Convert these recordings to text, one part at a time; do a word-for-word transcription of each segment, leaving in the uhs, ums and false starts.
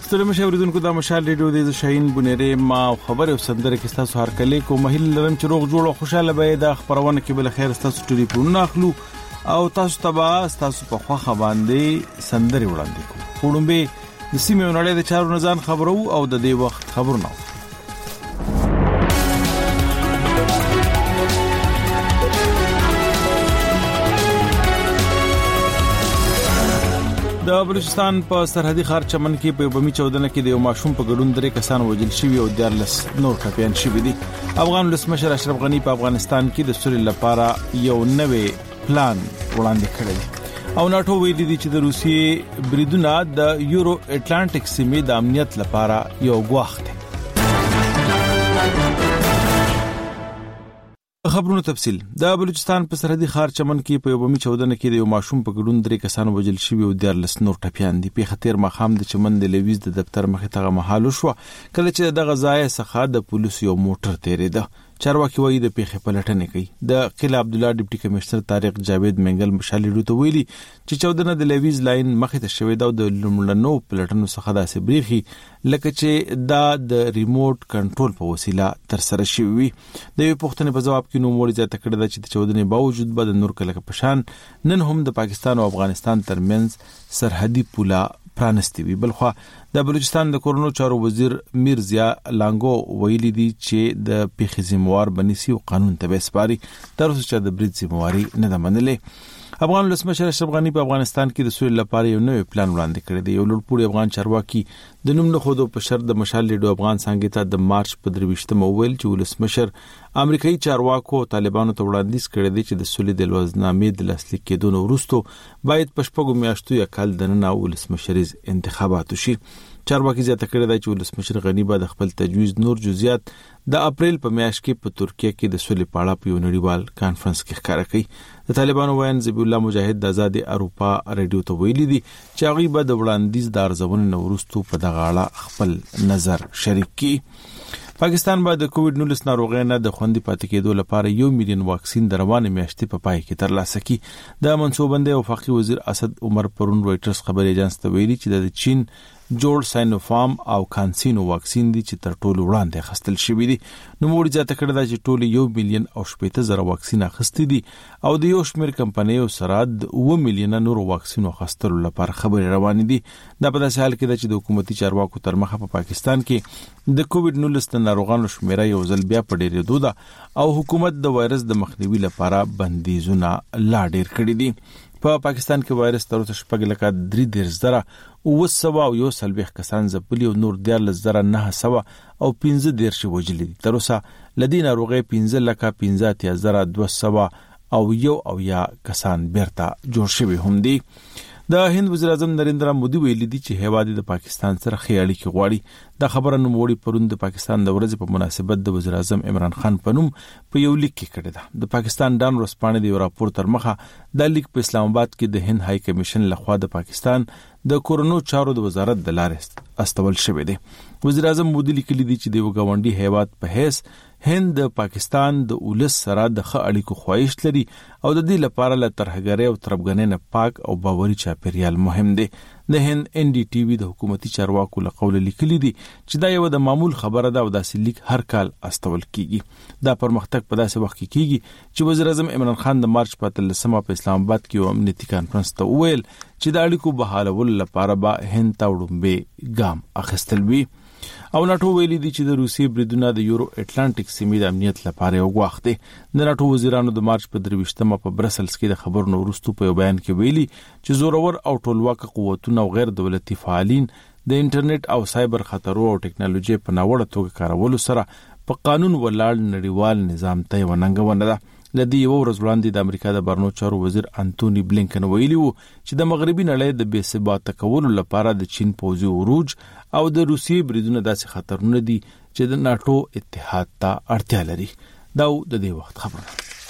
ستړي مشه اوریدونکو د مشال ریډیو د شاهین بنيره ما خبر او سندره کې تاسو هر کله کو مهیل لرم چې روغ جوړ او خوشاله به د خبرونه کې بل خیر تاسو ټلیفون اخلو او تاسو تبا تاسو په خوا باندې سندره وړاندې کو وړومبه د سیمه نړۍ د چارو نزان خبرو او د دې وخت خبرونه د بلوچستان په سرحدي ښار چمن کې په بمی چودنه کې د یو ماشوم په ګډون درې کسان وژل شوي او دیارلس نور ټپيان شوي دي. افغان ولسمشر اشرف غنی په افغانستان کې د سولې لپاره یو نوې پلان وړاندې کړی او ناټو ویلي دي چې د روسیې بریدونه د یورو اټلانټیک سیمې د امنیت لپاره یو ګواښ دی. خبرونو تفصیل د بلوچستان په سرحدي ښار چمن کې په یو بمی چودنه کې د یو ماشوم په ګډون درې کسان وژل شوي او دیارلس نور ټپيان دي. په خطر مخام د چمن د لویز د دفتر مخې ته محل شو کله چې دغه ځای څخه د پولیسو یو موټر تیریده. چارواکي وایي د پیښې پلټنې کوي. د قلعه عبدالله ډیپټي کمشنر طارق جاوید منګل مشالې ډوته ویلي چې چودنه د لویز لاین مخې ته شوې ده او د لومړنو پلټنو څخه داسې بریخي لکه چې دا د ریموټ کنټرول په وسیله تر سره شوی. د یو پښتنې په جواب کې نو موري ځای تکړه ده چې د چودنې باوجود به د نور کله پشان نن هم د پاکستان او افغانستان ترمنځ سرحدي پوله پرانستی وي. بلخو د بلوچستان د کورونو چارو وزیر میر ضیا لانګو ویلي دي چې د پیښې ذمہوار بنسي او قانون ته سپاري تر اوسه چې د برید ذمہواري نه ده منلې. افغان ولسمشر اشرف غنی په افغانستان کې د سولې لپاره یو نوې پلان وړاندې کړی دی. یو لوړپوړی افغان چارواکي د نوم نه خودو په شرط د مشال لیډو افغان څنګه ته د مارچ په درويشتمه ویل چې ولسمشر امریکایي چارواکو طالبانو ته وړاندیز کړی دی چې د سولې د لوزنامې د لاسلیک کېدو وروسته باید پښپغو میاشتو یا کال دننه ولسمشریز انتخابات وشي. چارواکي زیاته کړی دی چې ولسمشر غنی به د خپل تجویز نور جزئیات د اپریل په میاشت کې په ترکیه کې د سولې په اړه په یو نړیوال کانفرنس کې ښکاره کړي. د طالبانو وایي ذبیح الله مجاهد د آزاد اروپا ریډیو ته ویلي دي چې هغه به د وړاندیز د ارزونې نورستو په دغه اړه خپل نظر شریک کړي. پاکستان به د کووډ نولس ناروغۍ نه د خوندي پاتې کېدو لپاره یو میلیون واکسین د روانې میاشتې په پای کې ترلاسه کړي. د منصوبندۍ وفاقي وزیر اسد عمر پرون رويټرز خبري ایجنسی ته ویلي چې د چین جوړ ساینوفارم او کانسینو واکسین دي چې تر ټولو وړاندې اخیستل شوی دي. نو موږ ځکه کړه چې ټول یو میلیون او شپږ زره واکسین اخیستي دي او د یو شمېر کمپنیو سره د اوه میلیون نور واکسین اخیستلو لپاره خبري روان دي. دا په داسې حال کې ده چې د حکومتي چارواکو تر مخه په پاکستان کې د کووډ نولس ناروغانو شمیره یو ځل بیا په ډیرېدو ده او حکومت د وایرس د مخنیوي لپاره بندیزونه لا ډیر کړی دي. په پاکستان کې وایرس تر اوسه شپږ لکه درې دېرش زره او سوا او یو سلويخ کسان ځپلي او نور دیارلس زره نه سوا او پنځه دېرش وژلي دي. تر اوسه لدی ناروغي پنځه لکه پنځه اتیا زره دوه سوا او یو او یا کسان بیرته جوړ شوي هم دي. د هند وزیر اعظم نریندرا مودي ویلي دي چې هیواد د پاکستان سره ښې اړیکې غواړي. دا خبره نو وړي پرون د پاکستان د ورځې په مناسبت د وزیر اعظم عمران خان په نوم په یو لیک کې کړی ده. د پاکستان ډان ورسپانې د راپور تر مخه د لیک په اسلام آباد کې د هند های کمیشن لخوا د پاکستان د کورونو چارو د وزارت د لارې استول شوی دی. وزیر اعظم مودي لیکلي دي چې د وګاونډي هیواد په هیڅ هند د پاکستان د اولس سره د ښه اړیکو خواهش لري او د دې لپاره له ترهګرۍ او تربګنۍ نه پاک او باوري چاپیریال مهم دی. د هند ان ډي ټي وي د حکومتي چارواکو له قوله لیکلي دي چې دا یو د معمول خبره ده او داسې لیک هر کال استول کیږي. دا پرمختګ په داسې وخت کې کیږي چې وزیر اعظم عمران خان د مارچ په اتلسمه په اسلام آباد کې یو امنیتي کانفرنس ته وویل چې د اړیکو بحالولو لپاره به هند ته وړاندې ګام اخیستل وي. او ناټو ویلي دي چې د روسي بریدونه د یورو اټلانټیک سیمې د امنیت لپاره یو ګواښ دی. د ناټو وزیرانو د مارچ په درويشتمه په برسلز کې د خبرونو وروسته په بیان کې ویلي چې زورور او ټولواک قوتونه او غیر دولتي فعالین د انټرنیټ او سایبر خطرونو او ټکنالوژي په ناوړه توګه کارولو سره په قانون ولاړ نړیوال نظام ته وننګونه ده. لدی یو ورځ وړاندې د امریکا د بهرنیو چارو وزیر انټونی بلینکن ویلي وو چې د مغربي نړۍ د بې ثباته کولو لپاره د چین پوځي عروج او د روسي بریدونه داسې خطرونه دي چې د ناټو اتحاد ته اړتیا لري. دا د دې وخت خبره.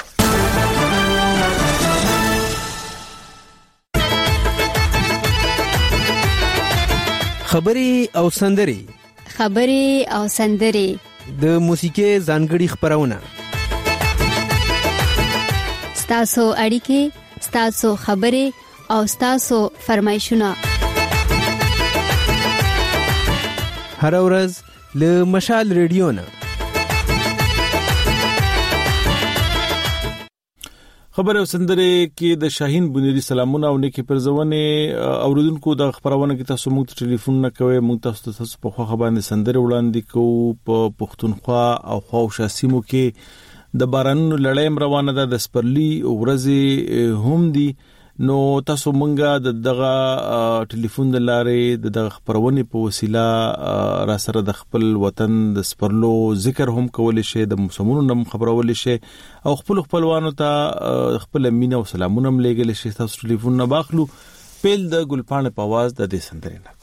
خبري او سندري خبري او سندري د موسیقي ځانګړي خبرونه ستاسو اړیکې ستاسو خبرې او ستاسو فرمایشونه هر ورځ له مشال ریډیو نه. خبر او سندره کې د شاهین بنيري سلامونه او نیکی پرځونه اوریدونکو د خبرونه کې تاسو موږ ټلیفون نه کوي، موږ تاسو تاسو په خو باندې سندره وړاندې کوو. په پښتونخوا او خواوشا سیمو کې د بارانونو لړۍ روانه ده، د سپرلی ورځې هم دي. نو تاسو مونږه د دغه ټلیفون د لارې د دغه خبرونه په وسیله را سره د خپل وطن د سپرلو ذکر هم کولای شي، د موسمونو نم خبرول شي او خپل خپلوانو ته خپل امینه او سلامونه هم لګل شي. تاسو ټلیفون نه باخلو. پیل د ګلپانه په आवाज د دې سندرې نه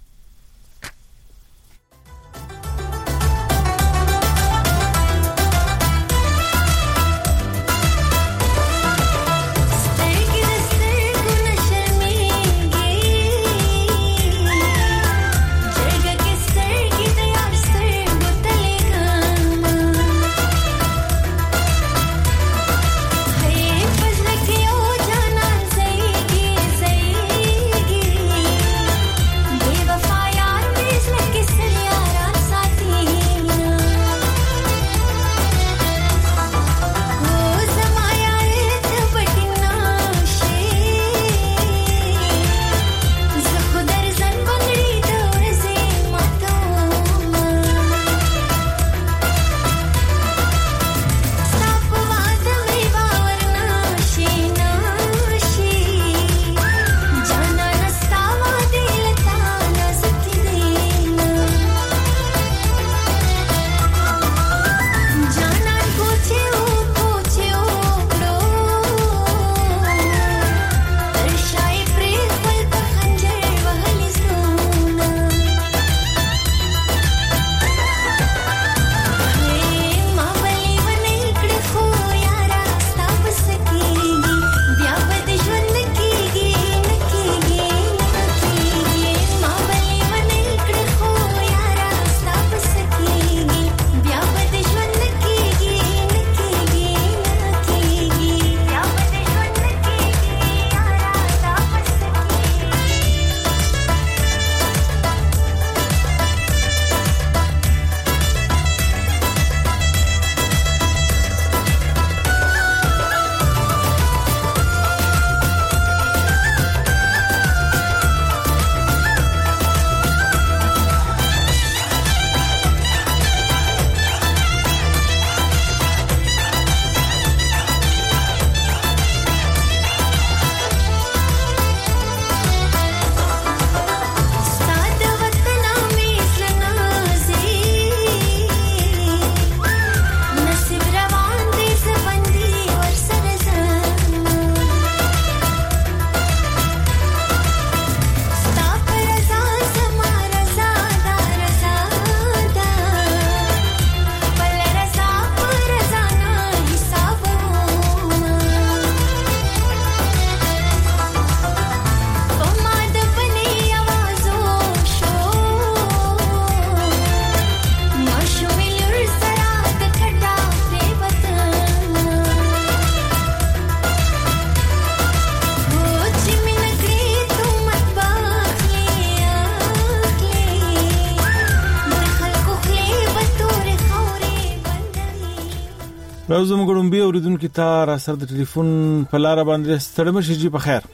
راوزم ګړم به اوریدونکو ته را سره د ټلیفون په لار باندې ستړم شي. جی په خیر.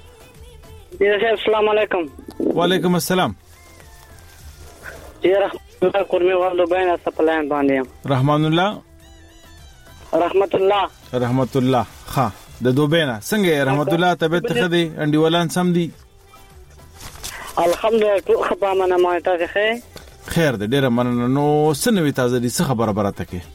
جی السلام علیکم. وعلیکم السلام. جی رحمت الله قرمي والو بین سپلاین باندې رحمان الله رحمت الله رحمت الله ها د دوبینا څنګه رحمت الله طبيعت خدي انډیولان سم دي الحمدلله ټول خبره ما ته خیر خیر د ډیره مننه. نو سنوي تازه دي څه خبره براته کې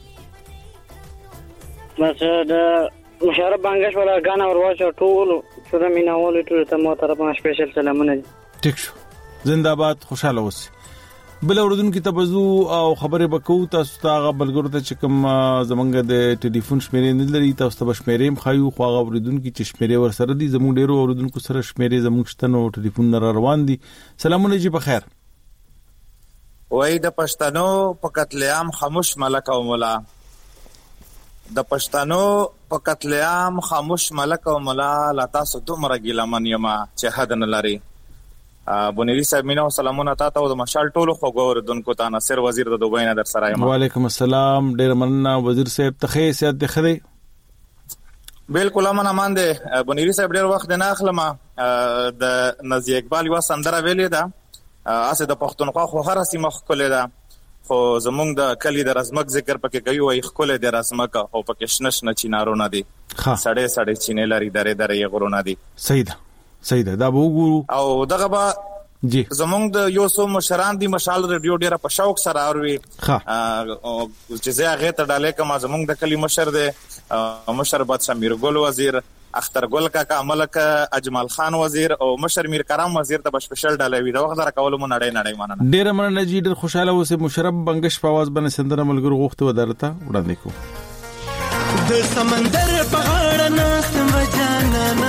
بس د مشرف بانګش ولا غانا ورواچو ټول سره میناول ټول ته مو طرفه سپیشل سلامونه. ټیک شو. زنده‌باد. خوشاله اوسئ. بل اوردونکو ته بزو او خبره وکړو. تاسو ته بلګرو ته چې کوم زمونږ د ټلیفون شمیرې نه لري تاسو ته شمیرې مخایو خو هغه اوردونکو چې شمیرې ور سره دي زموږ ډیرو اوردونکو سره شمیرې زموږ شتنو ټلیفون نه روان دي. سلامونه جی په خیر. وای د پښتنو په قتل عام خاموش ملک او مولا د پښتنو په قتل عام خاموش ملک او مولا لا تاسو دومره ګیلمن یما چې حد نه لري. بنيري صاحب مينو سلامونه تاسو او د مشال ټولو خوګور دونکو ته ناصر وزیر د دوبۍ نه در سره یم. وعلیکم السلام، ډیر مننه وزیر صاحب. ته خې سیادت دی خدي بالکل امن امان دی. بنيري صاحب ډیر وخت نه اخلم د نزی اقبال یو سندره ویلې ده، اسه د پښتونخوا خو هر سیمه خپل ده، خو زمونږ د کلی د رزمک ذکر پکې کوي وای خپل د رزمک او پکې شنش نه چینارونه دي، سړې سړې چینې لري درې درې غرونه دي. صحیح ده صحیح ده. دا به وګورو او دغه به جی زمونږ د یو څو مشران دي مشال ریډیو ډیره په شوق سره اوري چې زه هغه ته ډالې کوم. زمونږ د کلی مشر دی مشر بادشاہ میر ګل وزیر، اختر ګل کاکا ملک اجمل خان وزیر او مشر میر کرام وزیر ته سپیشل ډالې وی. دا وخت را کول مو نړۍ نړۍ مننه. ډیر مننه جی، ډیر خوشاله اوسه. مشرب بنگش په आवाज باندې سندره ملګرو غوښته ودارته وړاندې کو. د سمندر په غاړه ناست وجانا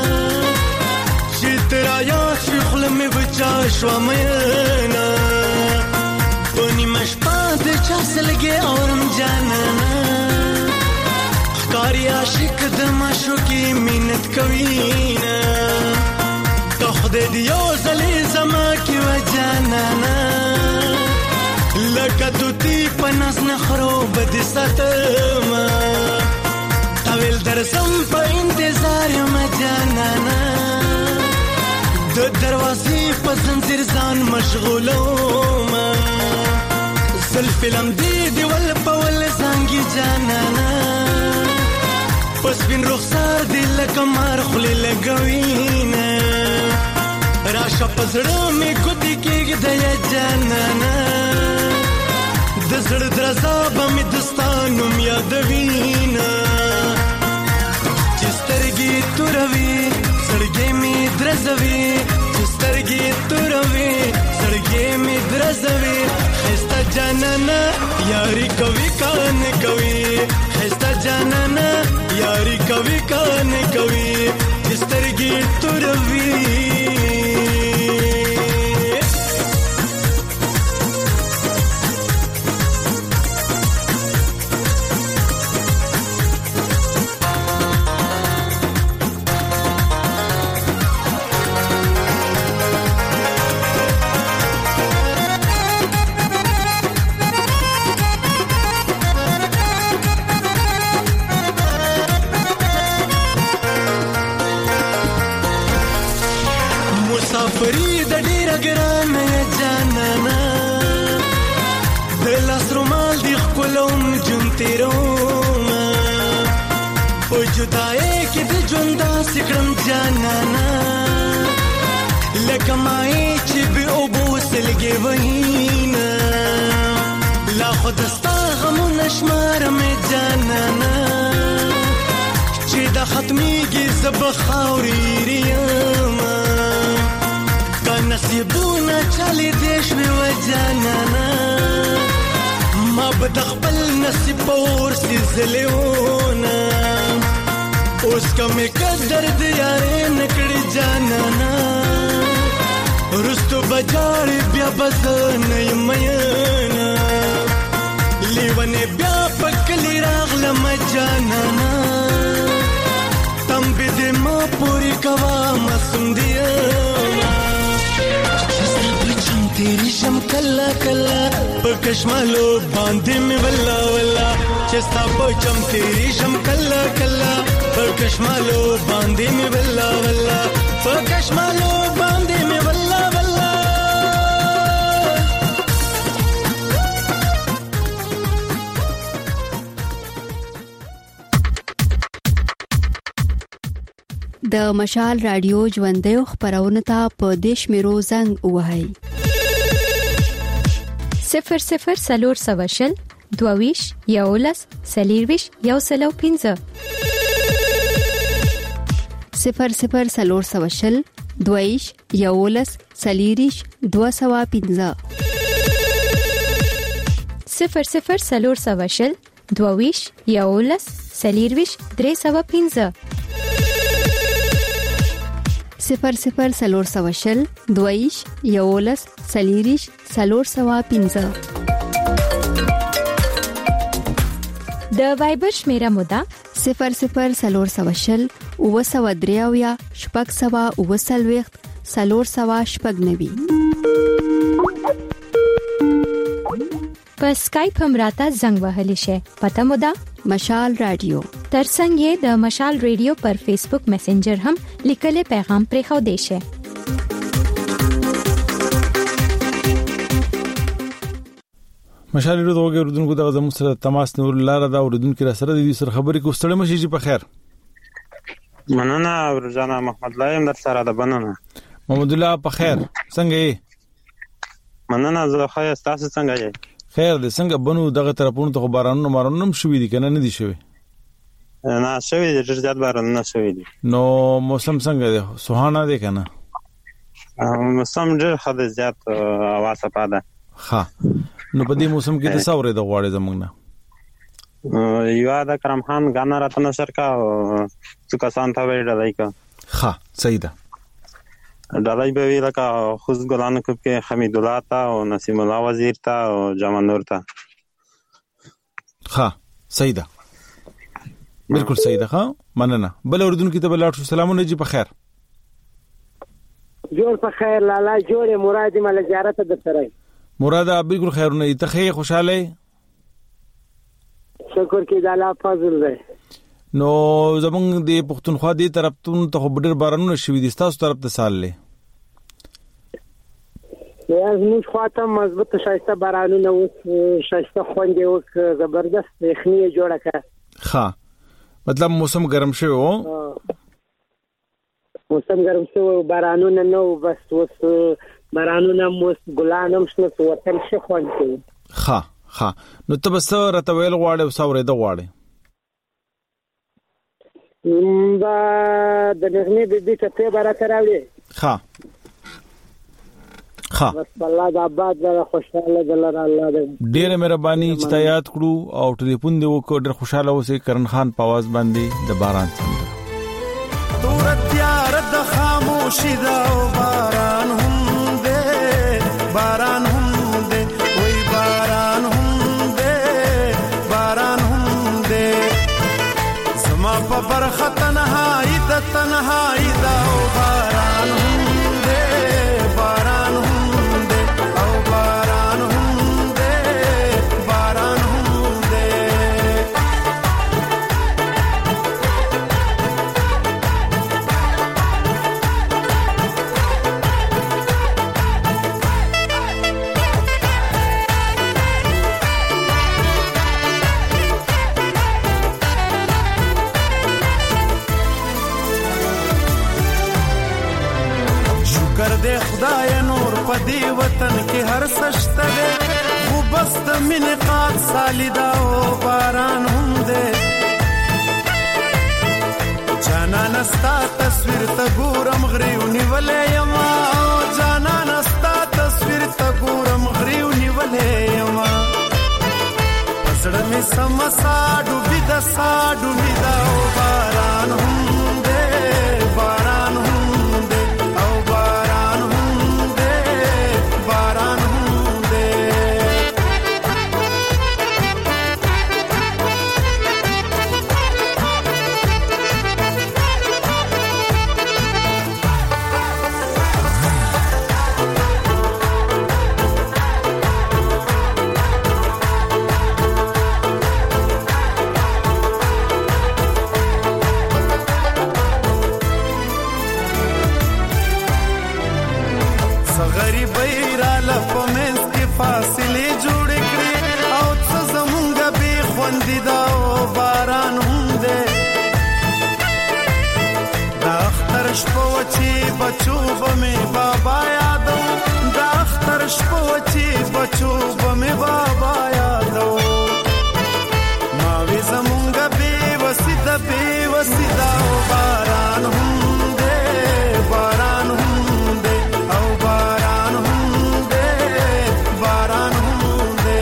ترا یا شخل می بچا شو مینا پونی مشپاد چاسلګي اورم جانانا ښکاری عاشق د معشوقي مینت کوینا ته خدای دی یو زلی زما کی وجانانا لکه دوتی پناس نخرو بد ستما اول درسم په انتظار ما جانانا د دروازې په زنجیر ځان مشغولوم زل فلم دی دی ول په ول زنګي جانانا پس بین رخسار دی لکه مار خلی لګوینا راشه پزړه می ګوتی کېږي د جانانا د زړه درزا به می دستانم یادوینا چسترګي توروي سړګي می درزوي چسترګي توروي سړګي می درزوي خستا جانانا یاري کوي کان کوي خستا جانانا یاري کوي کان کوي چسترګي توروي. فرید ډیر ګران جانانا د لاس رومال دی خپلوم جون تیروم او جدای کې د ژوند سکرم جانانا لکه مای چې به او بوسلګي وینا لا خدستا غم نشمار مې جانانا چې د ختميږي زب خاوري ریما نصیبونه چلی دیش می و جانانا ما بدخبل نصیب پور سی زلیونا اوس کمی قدر دیاری نکڑی جانانا رستو بجاری بیا بزنی مینا لیونی بیا پکلی راغلم جانانا تم بیدی ما پوری کوا مسم دیانا تیری شم کلا کلا پکشمالو باندې می ولا ولا چستا پچم تیری شم کلا کلا پکشمالو باندې می ولا ولا پکشمالو باندې می ولا ولا. د مشال رادیو ژوندۍ خبرونه ته په دیش میرو زنګ وهاي صفر صفر سلور سواشل دوویش یولس سلیرویش یو سلو پینزه صفر صفر سلور سواشل دوویش یولس سلیریش دو سوا پینزه صفر صفر سلور سواشل دوویش یولس سلیرویش درې سوا پینزه صفر صفر سلور سواشل دویش یولس سلیریش سلور سوا پینزه. د وایبر شمیره مودا صفر صفر سلور سواشل او سوا دریاویا شپږ سوا او سلويخت سلور سوا شپږ نوي. په اسکایپ هم راته زنګ وهلی شي. پته مو ده مشال رادیو. ترڅنګ یې د مشال رادیو پر فیسبوک میسنجر هم لیکلي پیغام پرې خو دی شي. مشال رادیو دغه اردوونکو دغه زموږ سره تماس نور لاره دا اردوونکو را سره د دې سره خبرې کو ستړي مشي چې په خیر. مننه ورجانا محمد الله يم در سره د بننه. محمد الله په خیر څنګه یې؟ مننه زه خیر تاسو څنګه یې؟ خیر دې څنګه بنو دغه طرفونو ته بارانونه مارونه هم شوې دي کنه نه دي شوې؟ نه شوې دي ډېر زیات بارانونه شوې دي. نو موسم څنګه دی؟ سوهانه دی کنه؟ موسم ډېر ښه دی زیات هوا صفا ده. ښه نو په دې موسم کې د څاورې د غواړې زمونږ نه یو د کرم خان غانا راته نشر کا څه کسان ته ویل دی کا. ښه صحیح ده. دلای به ویل کا خوش ګلان کو کې حمید الله تا او نسیم الله وزیر تا او جمال نور تا. ښه صحیح ده بالکل صحیح ده. ښه مننه. بل اردوونکو ته بلاړ شو. سلامونه جی په خیر. جوړ په خیر لالا جوړه مراد مل زیارت د سره. مراد بالکل خیرونه ته خې خوشاله. شکر کې د الله فضل دی. نو زمونږ د پښتونخوا دی طرف ته ته ډېر بارانونه شوي دي تاسو طرف ته سال لې. یا زموږ خواته مضبوط شایسته بارانونه اوس شایسته خوندې اوس زبردست یخني جوړه کړه. ښه مطلب موسم ګرم شوی و. موسم ګرم شوی بارانونه نو بس اوس بارانونه موس ګلان هم شنه وطن ښه خوند کوي. ښه ښه نو ته بس راته ویل غواړې او څاورې د غواړې دا د نغمې د دې ته به راته راوړې. ښه ښه بس الله د آباد له خوشاله دلر الله دې ډېره مهرباني چې تا یاد کړو او ټلیفون دې وکړ. ډېر خوشاله اوسې. کرن خان په आवाज باندې د باران څنګه تور تیار د خاموشي دا او باران هم دې باران هم دې وای باران هم دې باران هم دې زما په برخه تنهایی د تنهایی دا او باران هم دې باران هم دې او باران هم دې باران هم دې. دے خدای نور پدی وطن کې هر سشته دے خو بس د مینې قات سالیدا او باران هم دے جانا نستا تصویر ته ګورم غریو نیولې یما جانا نستا تصویر ته ګورم غریو نیولې یما پسړه می سمسا ډوبې د سا ډوبې دا او باران هم دے باران هم بچو بمه بابا یادو دا اختر شپو چی بچو بمه بابا یادو ماوی زمونگا بی وسیدا بی وسیدا باران هم دے باران هم دے او باران هم دے باران هم دے.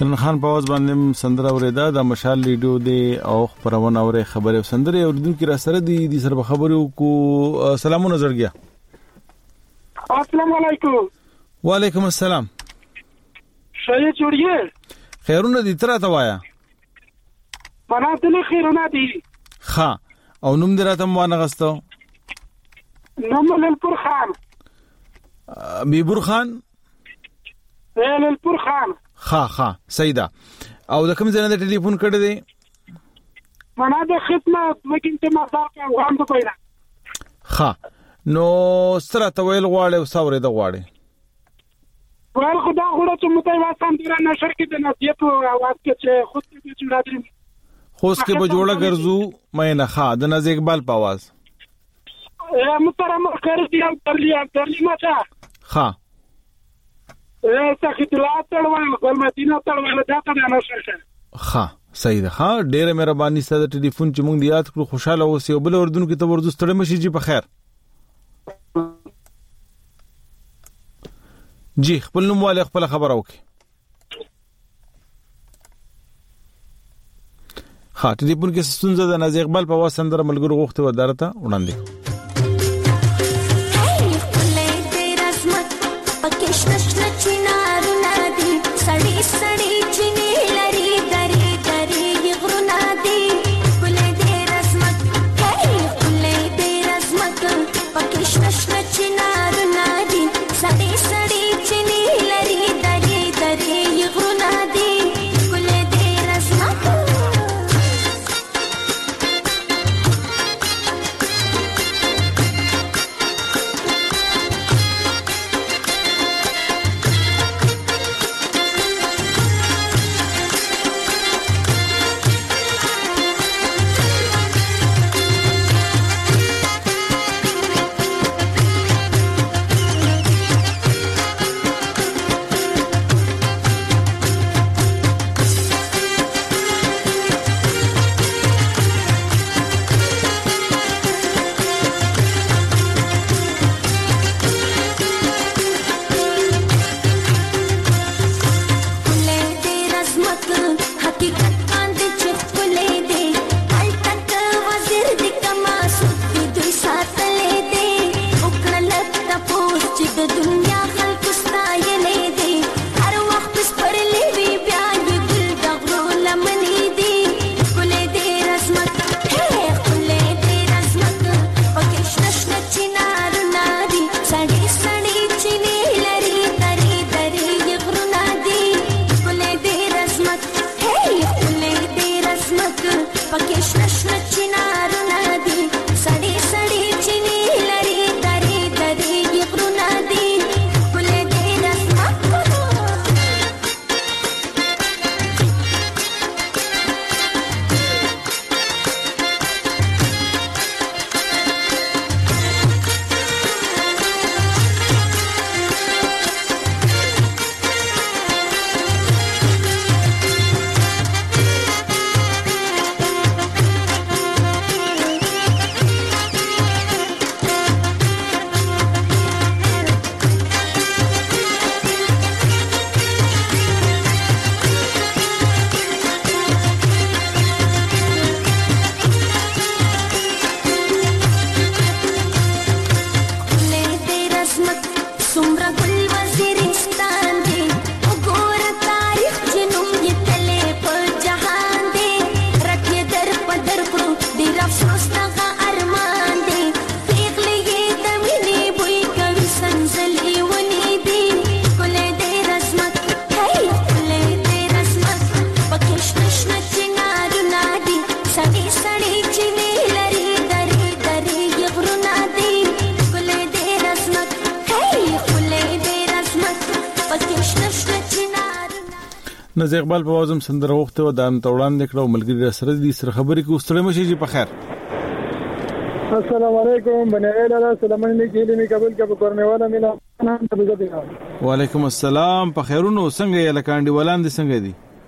کرن خان په आवाज باندې سندره اوریدا د مشال ریډیو دی او خبرونه اوري خبره سندره اوریدونکو را سره دی د سره خبرو کو سلامونه زړګیا. السلام علیکم. وعلیکم السلام. شای جوړیه خیرونه دي تر ته وایا پنا دل خیرونه دي ها او نوم دراته مو نه غستو نوم للپور خان بیبور خان للپور خان ها ها سیدا او د کوم ځای نه ټلیفون کړی دی پنا د خدمت وکینته ما ځکه وغام ته پیدا ها نو ستره ته ویل غواړي او ساوري د غواړي ول خدا غوړه چې متای واسم دره نشر کې د نصیحت او आवाज کې چې خود دې جوړا دي خوش کې به جوړه ګرځو مې نه ښه د ناز اقبال په आवाज ا محترم کړی دی او ترلیا ترلیما چا ها ا څه خدمت تړوال خپل مدینه تړوال دا ته نه شي ها صحیح ده ها ډېر مهرباني ستاسو ټلیفون چې موږ یاد کړو خوشاله اوسئ او بل اردن کې ته ورځ ستړي مشي جی په خیر جی خپل نوم والے خپل خبر اوکي ها ټلیفون کې ستونزه ده نازي اقبال په واسه اندر ملګرو غوښته ودارته وړاندې نازي اقبال په وازم سندره وخته و دام توړان نکړو ملګری سره دي سره خبرې کو ستړي مشي جی په خیر السلام علیکم بنیاله السلام علیکم می قبول کب کورنواله مینا نام ته بزدي وعلیکم السلام په خیرونو څنګه یې لکانډي ولاندې څنګه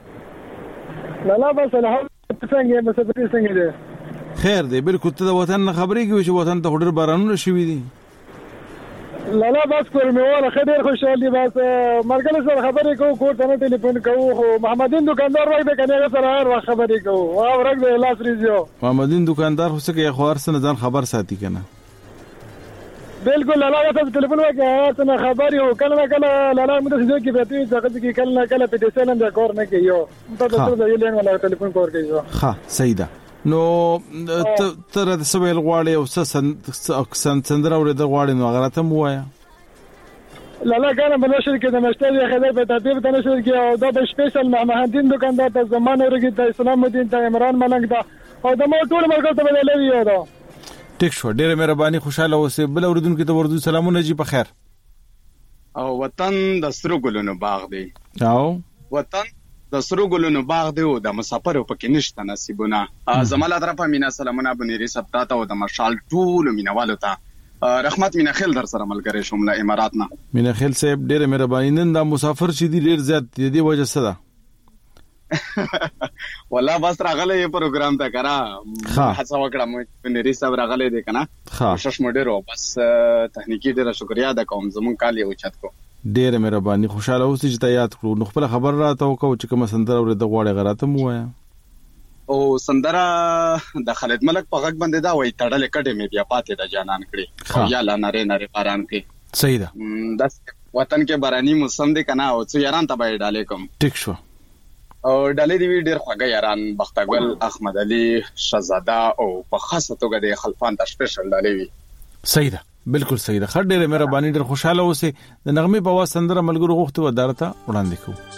دي لا لا بس الحمد څنګه مسافر څنګه دي خیر دی بالکل ته د وطن خبرې کوي چې وطن ته ډېر بارانونه شوي دي لالا بس کور مې وره خډیر خوشاله بس مرګل سره خبرې کوو کوټ نه ټلیفون کوو خو محمدین دکاندار راځي کنه سره هر وخت خبرې کوو او راځي لاس ریزو محمدین دکاندار خو څه کې خوار سره ځان خبر ساتي کنه بالکل لالا ته ټلیفون وکړه ته خبرې او کله کله لالا موږ څه کې پېټې څنګه کې کله کله په دې سلام د کور نه کیو ته ته د یلین ولا ټلیفون کور کوي ها سیدا نو تر د سویل غواړي او سن سندره ور د غواړي نو غلطه مو وایا لالا کنه بل شرکت د مشتری خدای په ترتیب د شرکت او دا د سپیشل محمدین دکاندار ته زمانه ورګي د اسلام الدین ته عمران ملنګ دا او د مو ټول مرګ ته بدلوي یو دا ټیک شو ډیره مهرباني خوشاله اوسه بل اوردونکو ته ورته سلامونه جی په خیر او وطن د سرو ګلونو باغ دی او وطن د سرو ګلونو باغ دی او د مسافر په کې نشته نصیبونه زماله طرفه مینا سلامونه بنيري سبتا ته او د مشال ټول مینوالو ته رحمت مینا خیل در سره ملګری شوم له امارات نه مینا خیل صاحب ډېر مهرباني نن دا مسافر چې دی ډېر زیات دی دی وجه څه ده والله بس راغله یو پروګرام ته کرا هڅه وکړه مې بنيري صاحب راغله دی کنه کوشش مو ډېر بس تخنیکی ډېر شکریا ده کوم زمون کال یو چت کو ډېر مهرباني خوشاله اوسئ چې ته یاد کړو نو خپل خبر راته وکاو چې کوم سندره ور د غواړي غراته مو وایا او سندره د خالد ملک په غږ باندې دا وای تړل کډې مې بیا پاتې د جانان کړې یا لا نری نری باران کې صحیح ده د وطن کې باراني موسم دی کنه او څو یاران ته به ډالې کوم ټیک شو او ډالې دی ډېر خوږه یاران بختګل احمد علي شهزاده او په خاصه توګه د خلفان د سپیشل ډالې وی صحیح ده بالکل صحیح ده خډ ډېر مهرباني ډېر خوشاله اوسه د نغمه په واسطه سندره ملګرو غوښته ودارته وړاندې کوو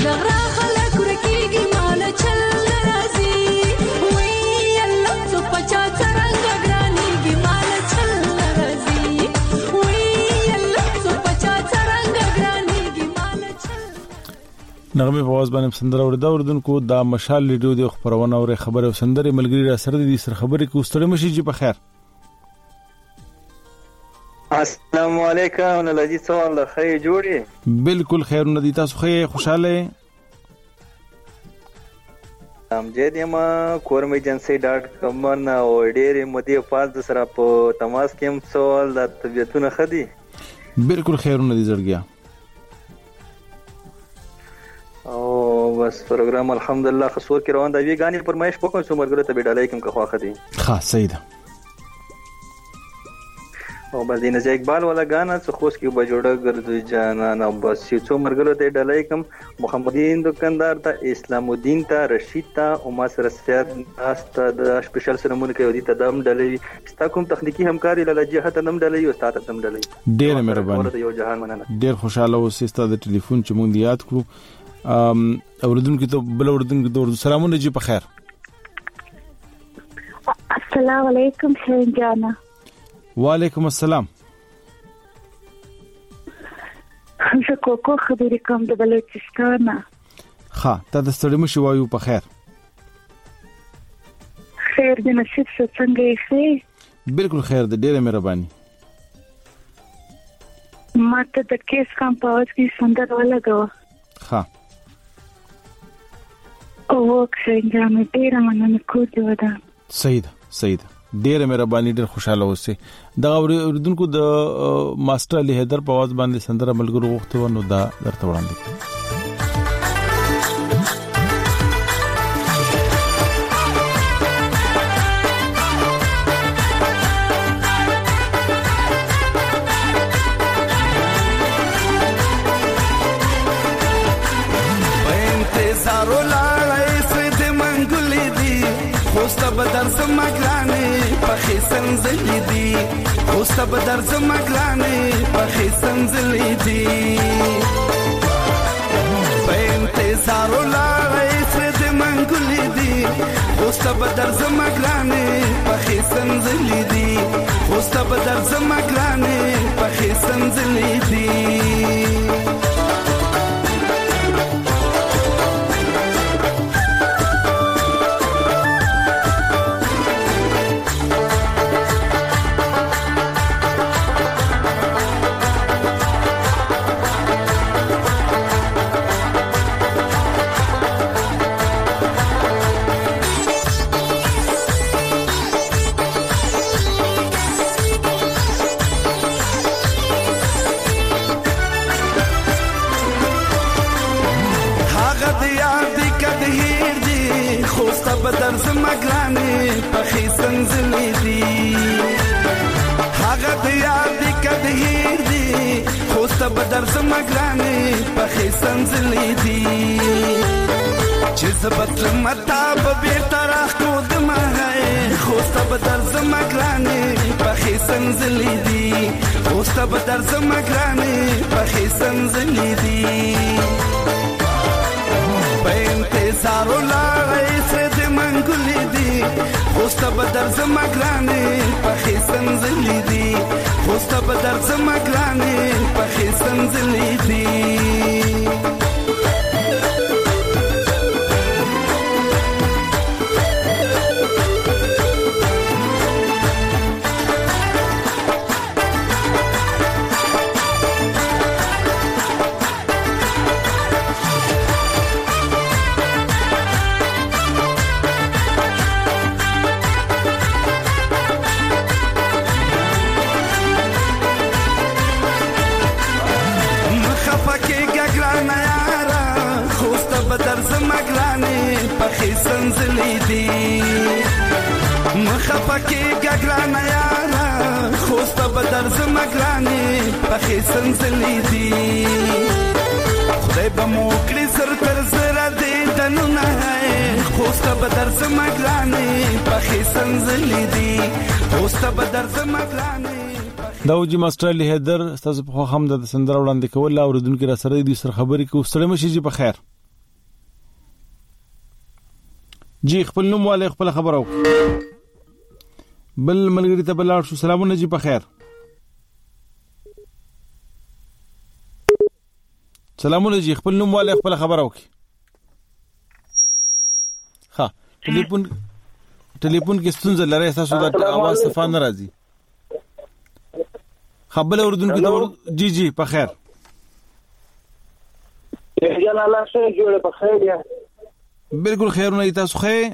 نغرا خلک ورکیږي مال چل راځي وی الله څو پچا څرنګ ګرانیږي مال چل راځي وی الله څو پچا څرنګ ګرانیږي مال چل. نغمه په आवाज باندې سندره ورده وردونکو دا مشال ریډیو د خبرونه او خبره او سندره ملګری را سره دي سر خبرې کو ستړي مشي جی په خیر. السلام علیکم ولادي سوال خیر جوړي بالکل خیرونه دي تاسو خیر خوشاله ام جې دې ما کورم ایجنسی ډاټ کام نه او ډېر مودې پاس د سره په تماس کې سوال د طبيعتونه خدي بالکل خیرونه دي زړګیا او بس پروګرام الحمدلله خصوص کې روان دی وی غاني پرمایش پکو څو مرګره ته بیډالای کوم که خواخه دي ها صحیح ده او بس دینه چې اقبال والا غانا څه خوش کې بجوړه ګرځي جانا نو بس څو مرګره ته ډالای کوم محمدین دکاندار ته اسلام الدین ته رشید ته او ما سره سیاد است د سپیشل سرمون کې ودی ته دم ډالای ستا کوم تخنیکی همکاري لاله جهه ته دم ډالای او ستا ته دم ډالای ډېر مهرباني یو جهان مننه ډېر خوشاله اوسې ستا د ټلیفون چې مونږ یاد کړو ام اوردونکو ته بل اوردونکو ته سلامونه جی په خیر. السلام علیکم شین جانا. وعلیکم السلام. زه کوکو خبرې کوم د بلوچستان. ها ته د ستړي مشي وایو په خیر. خیر دې نصیب څنګه یې؟ بالکل خیر دې ډېره مهرباني. ماته د کیس کم پاوځ کې سندر ولګو. ها او څنګه مې ډېره مننه کوم دا. صحیح ده صحیح ده ډېر مهرباني ډېر خوشاله اوسئ. دا اوریدونکو د ماستر علي حیدر په आवाज باندې سندره ملګرو وخت ونو دا درته وړاندې بدر زمګلانه پخې سنزلې دي اوس بدر زمګلانه پخې سنزلې دي په انتظار ولای سید منګلې دي اوس بدر زمګلانه پخې سنزلې دي اوس بدر زمګلانه پخې سنزلې دي. بدر زمګلانه پخې سنزلې دي هغه د یاد کده هیر دي خوسته بدر زمګلانه پخې سنزلې دي چې زبط متا به بیرته راخو د ما خوسته بدر زمګلانه پخې سنزلې دي خوسته بدر زمګلانه پخې سنزلې دي په انتظار ولای سید منګلې دي خوسته بدر زمګلانه پخې سنزلې دي خوسته بدر زمګلانه پخې سنزلې دي. بدر زمګلانه پخې سنزلې دي مخه پکې ګګرانه یارا خوسته بدر زمګلانه پخې سنزلې دي خدای به مو کړی سر تر زرا دې دنونه خوسته بدر زمګلانه پخې سنزلې دي خوسته بدر زمګلانه. دا وجي ماستر علي حیدر تاسو په خو هم د سندره وړاندې کول او ردون کې را سره دي سر خبرې کو ستړي مشي جی په خیر. جی خپل نوم والے خپل خبرو بل ملګری ته بل شو. سلامونه جی په خیر. سلامونه جی خپل نوم والے خپل خبرو کی. ها ټلیفون ټلیفون کې ستونزه لري تاسو د اواز صفان راځي. خبل اردن کې دور جی جی په خیر. جان الله سره جوړه په خیر یا بالکل خیرونه تاسو خیر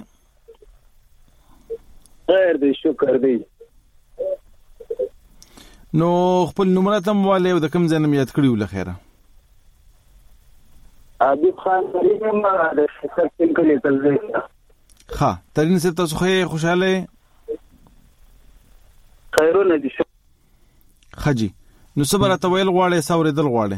خیر دی شکر دی. نو خپل نمبر تم والے د کوم ځنم یاد کړیو لخيره حبیب خان کریم د شکر څنګه لیکل دی. ها ترين سه تاسو خیر خوشاله خیرونه دي خجی. نو صبر تویل غواړي سورې دل غواړي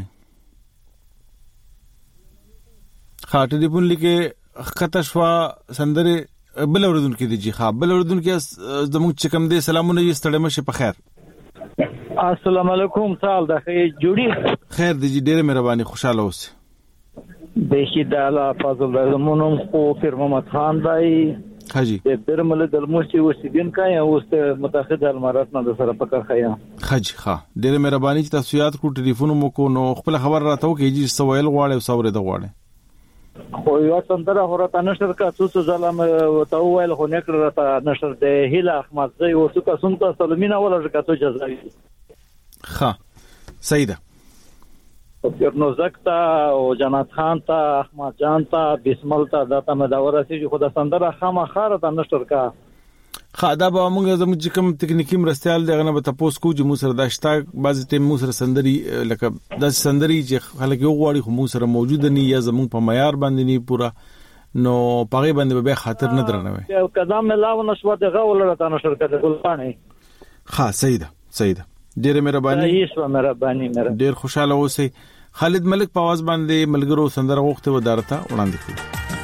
خاطر دی پون لیکه خطه شوا سندره بل اردن کې دی جی ها بل اردن کې زموږ چکم دی. سلامونه یې ستړي مشه په خیر. السلام علیکم سال د خیر جوړی خیر دی جی ډېر مهرباني خوشاله اوسه. بشید الله فضل زمونم خو پیر محمد خان دای خجی د درمل د موشي وسیدین کای او است متأخد المرات نه د سره پکړ خیا خجی ها ډېر مهرباني چې تاسو یاد کړو ټلیفون مو کو نو خپل خبر راته وکړي چې سوال غواړي او سورې د غواړي خو یو څنګه هورته نشر کا څه ظلم تو ویل خو نه کړ راته نشر د هیله احمد زوی او څه کا سنت سلمینا ولا څه جزایي ها سیده پیر نو زکتا او جنات خان تا احمد جان تا بسمل تا داته مدورسي خو د سندره خامه خاره ته نشر کا خادا به موږ زموږ کوم تکنیکی مرستيال دغه نه به تاسو کو چې مو سره داشتا بعض ټیم مو سره سندري لکه د سندري چې خلک یو غواړي خو مو سره موجود نه یا زموږ په معیار باندې نه پورا نو پغه باندې به خاطر نه درنوي یو قدم ملاو نشو دغه ولرته نشر کړه ګلپانه ها سیده سیده ډېر مهرباني ایشو مهرباني مهرباني ډېر خوشاله اوسئ. خالد ملک په आवाज باندې ملګرو سندره غوښته ودارته وړاندې کړو.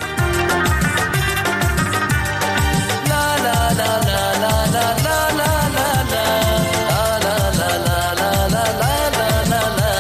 لا لا لا لا لا لا لا لا لا لا لا لا لا لا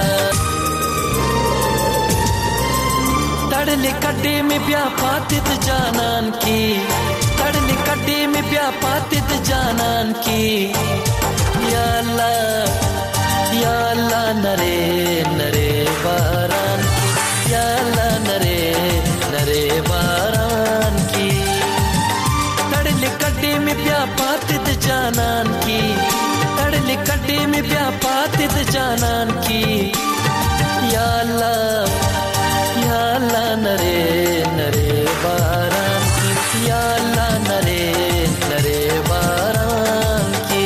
تړلې کډې مې بیا پاتې د جانان کې تړلې کډې مې بیا پاتې د جانان کې یا الله یا الله نره نره باران یا الله نره نره باران کی تړلې کډې مې بیا پاتې د جانان کی تړلې کډې مې بیا پاتې د جانان کی یا الله یا الله نره نره باران کی یا الله نره نره باران کی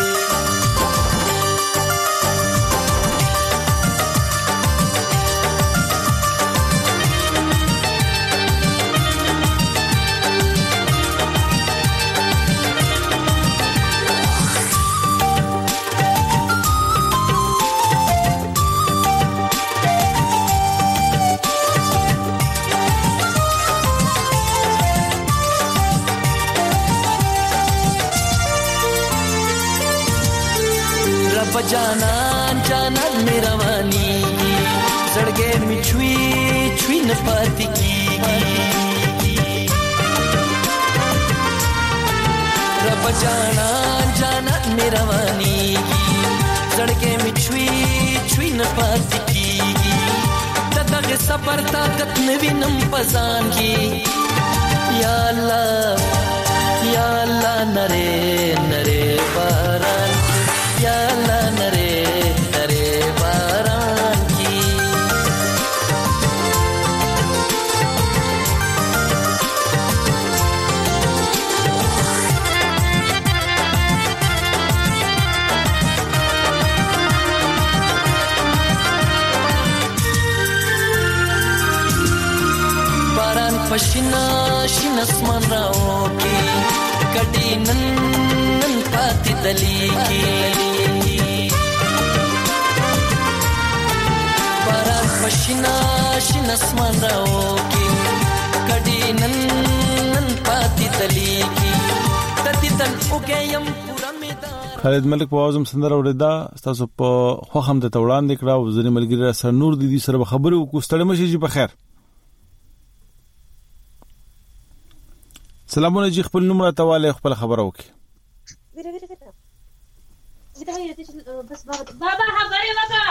جانان جانان میرا وانی زړګې می چوي چوي نه پاتې کیږي رب جانان جانان میرا وانی زړګې می چوي چوي نه پاتې کیږي دغه صبر طاقت نوینم پزان کی یا الله یا الله نره نره باران یا الله نره نره باران کی باران پښینا شین اسمان راو کی کډی نن نن پاتې دلی کی باران پښینا شین اسمان راو کی کډی نن نن پاتې دلی کی تدې تن اوګیم پورا میدان. خالد ملک په आवाज سندره اوریدا تاسو په خو هم د توړان دکړه او ځنی ملګری سره نور دي سره خبرو کو ستړي مشي په خیر. سلامونه جی خپل نوم راته والی خپل خبره وکړي. ویره ویره ویره بس بابا بابا خبرې وکړه.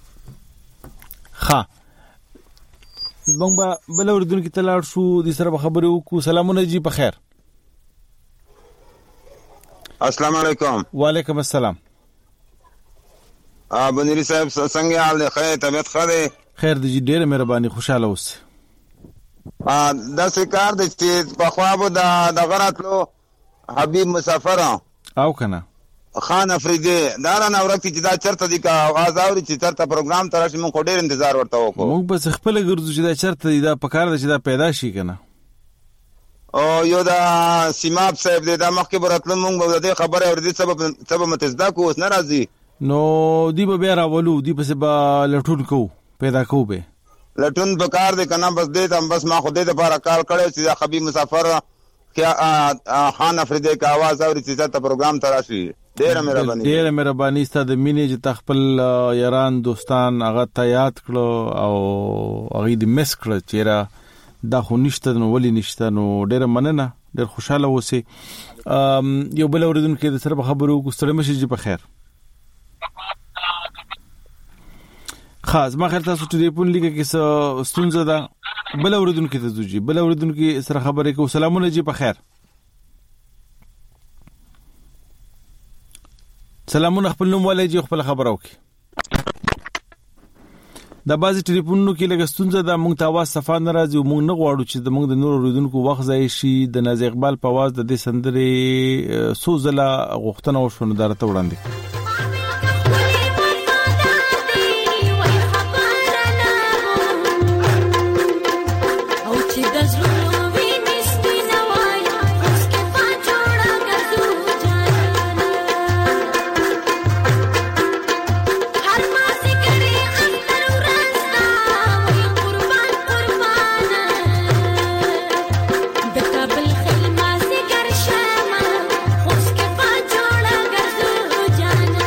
ښه موږ به بل اورېدونکي ته لاړ شو، دې سره به خبرې وکړو. سلامونه جی په خیر. السلام علیکم. وعلیکم السلام. بنيري صاحب څنګه حال دی؟ خیر طبیعت ښه دی؟ خیر دی جی، ډېره مهرباني، خوشاله اوسئ. داسې کار دی چې پخوا به دغه راتلو حبیب مسافر او که نه خان افریدي دا رانه ورک چې دا چېرته دي که اواز اوري چې چېرته پروګرام ته راشي، موږ خو ډېر انتظار ورته وکړو. موږ بس خپله ګرځو چې دا چېرته دي، دا پکار ده چې دا پیدا شي که نه. او یو دا سیماب صاحب دی، دا مخکې به راتلو موږ به د دې خبرې اورېدې څه به مته زده کړو، اوس نه راځي. نو دوی به بیا راولو، دوی پسې به لټون کوو، پیدا کوو به لټون به کار دی که نه. بس دې ته بس ما خو دې دپاره کال کړی چې دا حبیب مسافر خان افریدي که اواز اوري چې چېرته پروګرام ته راشي. ډېره مهرباني ډېره مهرباني ستا د مینې چې تا خپل یاران دوستان هغه ته یاد کړو او هغوی دې مس کړه چې یاره دا خو نشته، نو ولې نشته. نو ډېره مننه، ډېر خوشحاله اوسئ. یو بل اورېدونکی د سره به خبرې وکړو. ستړی مه شئ جي په خیر. ښه زما خیر تاسو ټلیفون لیکه کې څه ستونزه ده. بل اورېدونکي ته ځو جي، بل اورېدونکي سره خبرې کوو. سلامونه جي په خیر. سلامونه، خپل نوم والی جي، خپل خبره وکړي. دا بعضې ټلیفونونو کې لږه ستونزه ده، موږ ته اواز صفا نه راځي او موږ نه غواړو چې زموږ د نورو اورېدونکو وخت ضایع شي. د نازي اقبال په اواز د دې سندرې څو ځله غوښتنه وشوه، نو دا راته وړاندې کړو. جانا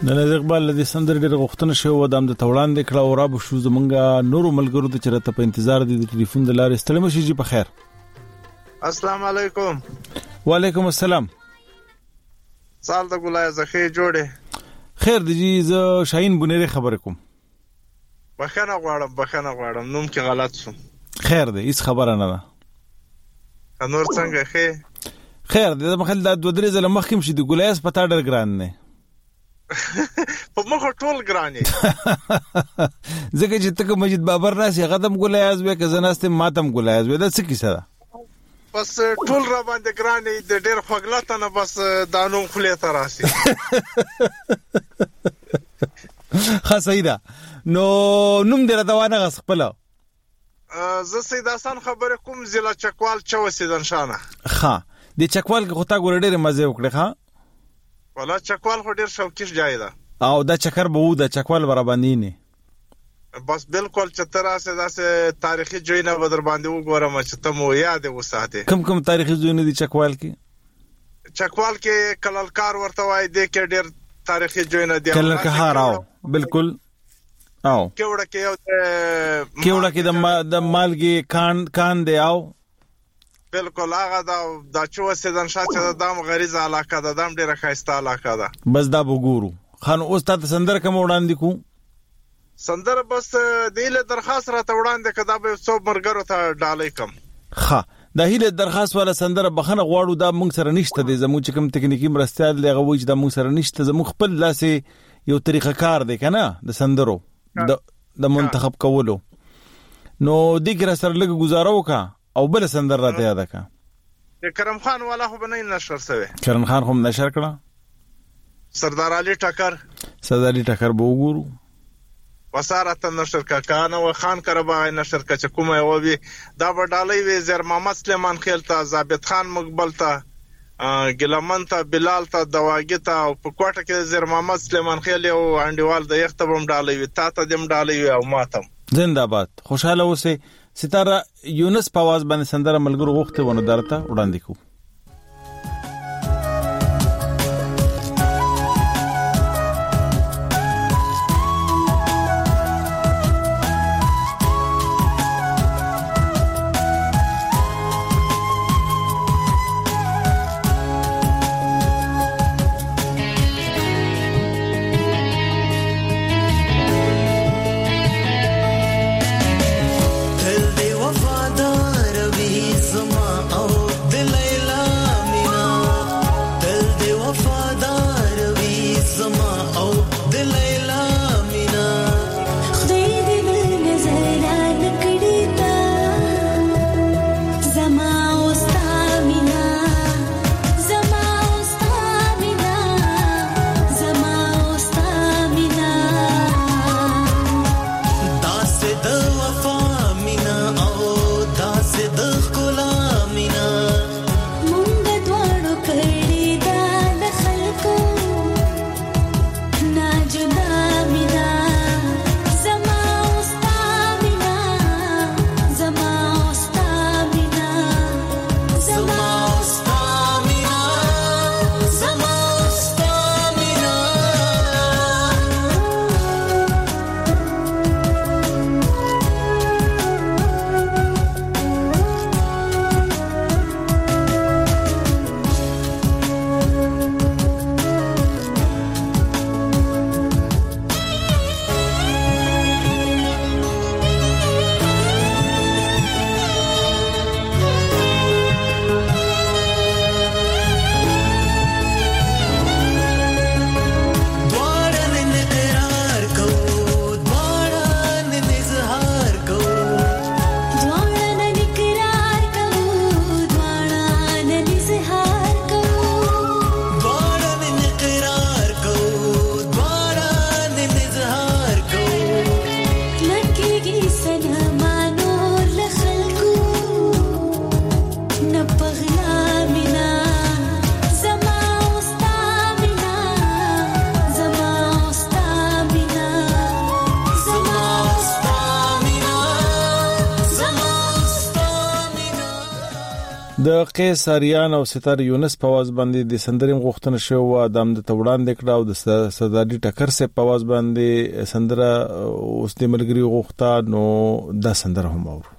نن اقبال د سندر ډېر غوښتنه شو و د توړان د کړه او را بشو زمونږه نورو ملګرو ته چرته په انتظار دي د ټلیفون د لارې ستړي مشي جی په خیر. السلام علیکم. وعلیکم السلام. سال د ګلای زخه جوړه خیر دی جی ز شاهین بنيري خبر کوم. بخنه غواړم بخنه غواړم نوم کې غلط شو. خیر دی هیڅ خبره نه ده. نور څنګه خیر؟ خیر دی مخل د دوه درې زله مخکیم شي د ګلایس پتا ډر ګران نه. په مخ ټول ګرانی زکه چې تک مجید بابر ناسي غدم ګلایز به کزناست ماتم ګلایز به د څه کیسه ده بس ټول را باندې ګرانی د ډېر خوګلات نه بس دانو خله تر راسي خاصیدا نو نوم دره دوانه غس خپل زه سید حسن خبر کوم ضلع چکوال چوسیدن شانه ها د چکوال کې غوتا ګور ډېر مزه وکړه ها ولا چکوال خو ډیر شوکیش جای ده او دا چکر به و د چکوال بر باندې نه بس بالکل چترا سه داسه تاریخي جوینه بدر باندې وګورم چې ته مو یاد وساته کم کم تاریخي جوینه دي چکوال کې چکوال کې کللکار ورته وای دی کې ډیر تاریخي جوینه دي کللکار او بالکل او کېوړه کې یو کېوړه کې د د مالګي کان کان دی او بالکل هغه دا د چوسیدن شاته د دام غریزه علاقه ده دام ډیره خاصه علاقه ده بس دا وګورو خان اوس ته سندر کوم وړاندې کو سندر بس دیله درخواست را ته وړاندې کدا به څو مرګرو ته ډالې کم ها د هیله درخواست ولا سندر بخنه غواړو دا موږ سره نشته د زمو چې کوم ټکنیکی مرستيال لغه وای چې دا موږ سره نشته زمو خپل لاسه یو طریقه کار دی کنه د سندرو د د منتخب کولو نو دګره سره لګ گزارو کا او بل سندر راته یاد کا د کرم خان والا خو بنای نشر سوی کرم خان هم نشر کړه سردار علي ټکر سردار علي ټکر به وګورو وسارت نشر کا کان او خان کربا نشر کا چې کومه او وی دا وډالۍ وی زر محمد سليمان خیل ته ثابت خان مقبل ته ګلمن ته بلال ته دواګی ته او په کوټه کې زر محمد سليمان خیل او انډیوال د یختبم ډالۍ وی تا ته دم ډالۍ او ماتم زنده‌باد خوشاله اوسه ستاره یونس پاواز باندې سندره ملګرو غوښته ونه درته وړاندې کو وفادار وی زما او دلیل د قیس اریان او ستار یونس په आवाज باندې د سندرې غوښتنه شو او د د توړاندې کړه او د سرداري ټکر سه په आवाज باندې سندره اوس د ملګری غوښتا نو د سندره هم اور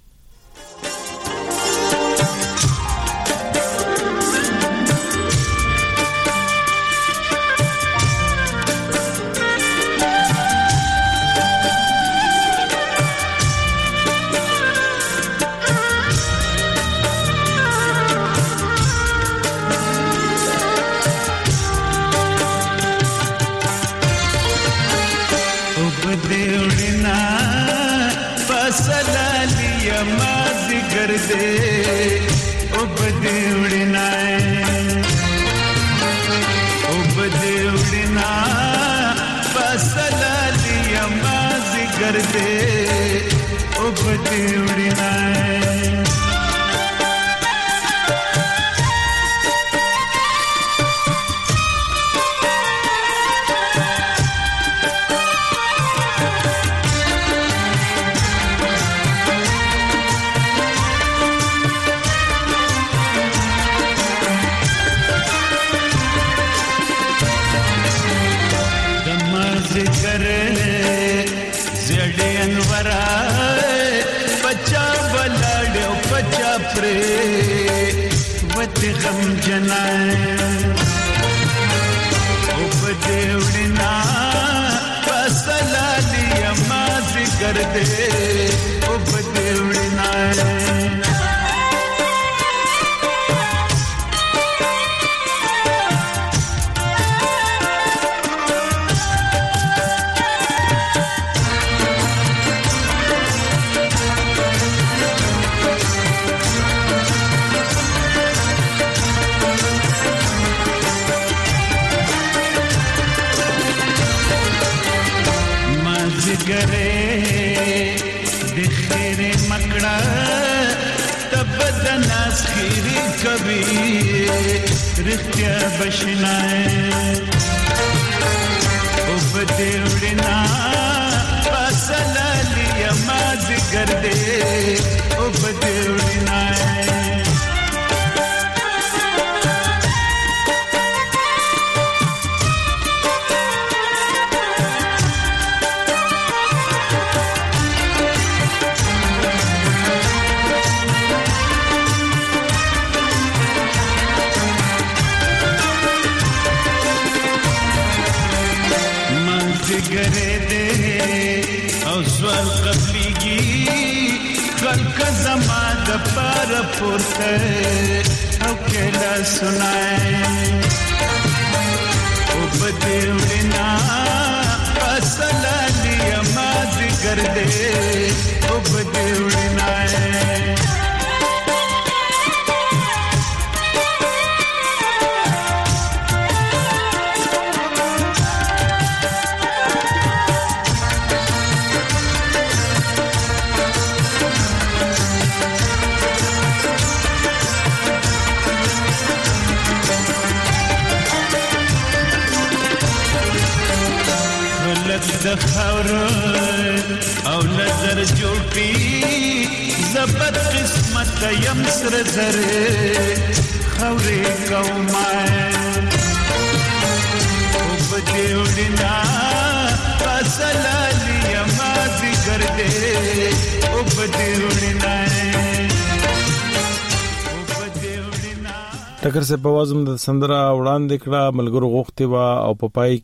ټکر سه په وازم د سندره وړاندې کړه ملګرو غوښتي وا او په پای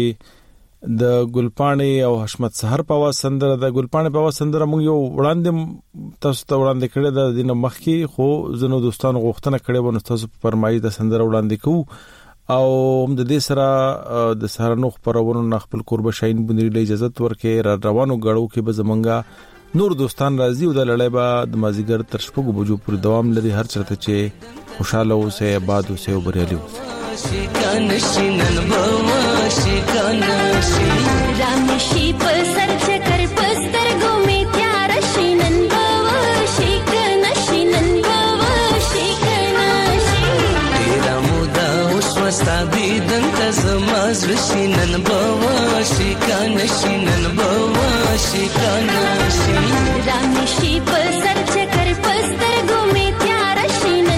کې د ګلپاڼي او حشمت سحر په واز سندره د ګلپاڼي په واز سندره موږ یو وړاندې تاسو ته وړاندې کړه د دینه مخکي خو زنو دوستانو غوښتنه کړې و نو تاسو په فرمایي د سندره وړاندې کوو او هم د دې سره د سهارنو خبرونو نه خپل قربه شاین بنري له اجازه ورکې را روانو غړو کې به زمونږه نور دوستان راځي او د لړۍ به د مازیګر تر شپږو بجو پورې دوام لري هر چرته چې خوشاله اوسه آباد اوسه او بریالي اوسه شکن شینن بوا شکن شین رامشي پر سر چکر پستر ګومې تیار شینن بوا شکن شینن بوا شکن شین تیرا مودا اوس مستا دیدن تزماز شینن بوا شکن شینن بوا شکن شین رامشي پر سر چکر پستر ګومې تیار شینن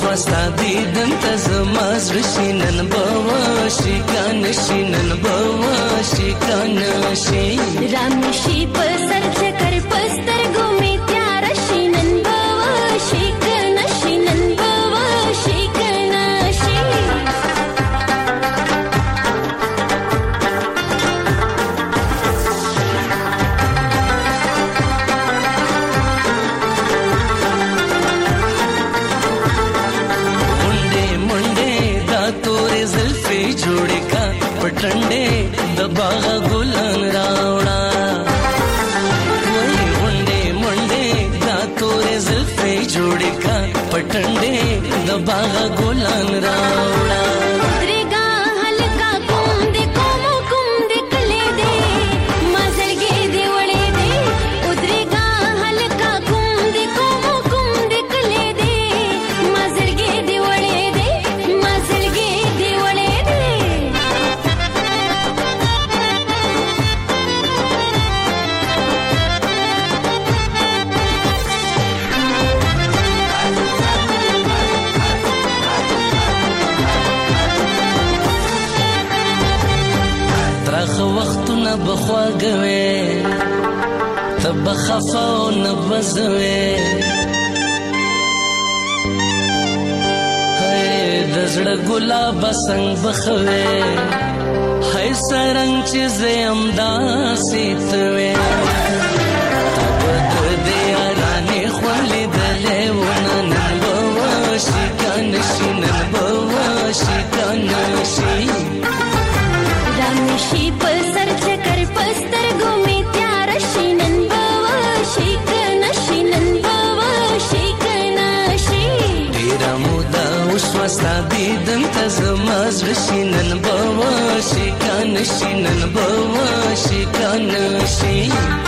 وستا دیدن ته زما زړه شي نن به وشي کنه شي نن به وشي کنه شي رام شي په سر چکر پستر ګومې تیار شي نن به وشي کنه شي نن به وشي کنه شي जोड़े का पटंडे दबागा गुलान रावड़ा वही मुंडे मुंडे दातोरे ज़ुल्फ़े जोड़े का पटंडे दबागा गुलान रावड़ा उतरेगा हल्का कुंदे कोमो कुंदे कले दे मजलगे दे वड़े दे उतरेगा हल्का कुंदे कोमो कुंदे कले दे मजलगे दे वड़े दे मजलगे दे वड़े وختونه بخواګوي تب خفاو نبزوي هي د زړه ګلاب څنګ بخوي هي سرنګ چې زم داسې توي تب دې ارانه خولې دلې ونن بوشي کنه شي نن بوشي کنه شي رامشي په سر چکر پستر ګومې تیار شي نن به وشي کنه شي نن به وشي کنه شي ډېره موده وشوه ستا دیدن ته زما زړه شي نن به وشي کنه شي نن به وشي کنه شي